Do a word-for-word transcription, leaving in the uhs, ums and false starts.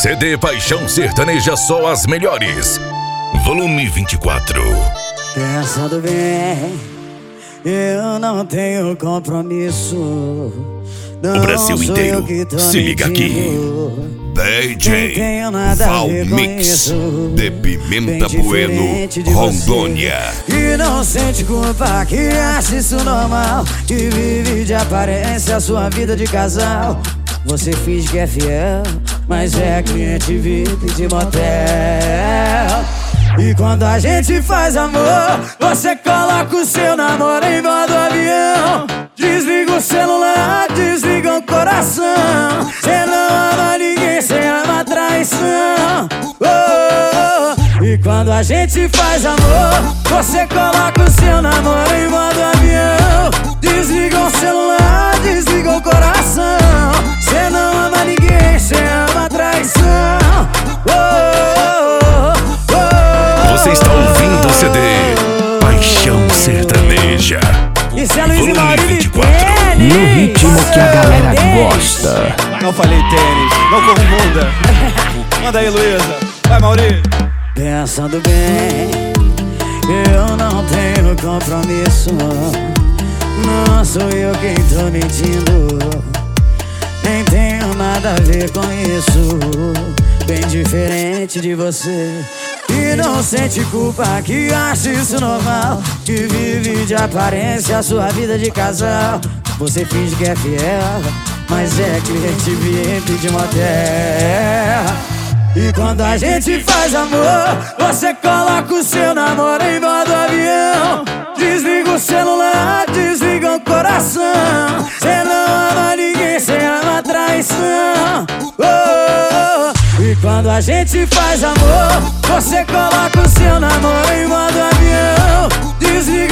C D Paixão Sertaneja, só as melhores. Volume vinte e quatro. Pensando bem, eu não tenho compromisso. Não o Brasil sou inteiro se liga aqui. D J Valmix de Pimenta Bueno, Rondônia. E não sente culpa que acha isso normal, que vive de aparência a sua vida de casal. Você finge que é fiel, mas é cliente V I P de motel. E quando a gente faz amor, você coloca o seu namoro em modo avião. Desliga o celular, desliga o coração. Cê não ama ninguém, cê ama traição. Oh, oh, oh. E quando a gente faz amor, você coloca o seu namoro em modo avião. Desliga o celular, desliga o coração. Cê não ama ninguém, cê ama traição. Oh, oh, oh, oh. Você está ouvindo o C D Paixão Sertaneja. Isso é Luiz e Maurício no ritmo que a galera gosta. Não falei tênis, não confunda. Manda aí, Luísa. Vai, Maurício. Pensando bem, eu não tenho compromisso. Não sou eu quem tô mentindo, nem tenho nada a ver com isso. Bem diferente de você. E não sente culpa que acha isso normal, que vive de aparência a sua vida de casal. Você finge que é fiel, mas é cliente V I P de motel. E quando a gente faz amor, você coloca o seu namoro em modo avião. Desliga o celular, desliga o coração. Cê não ama ninguém, cê ama traição. Oh, oh, oh. E quando a gente faz amor, você coloca o seu namoro em modo avião. Desliga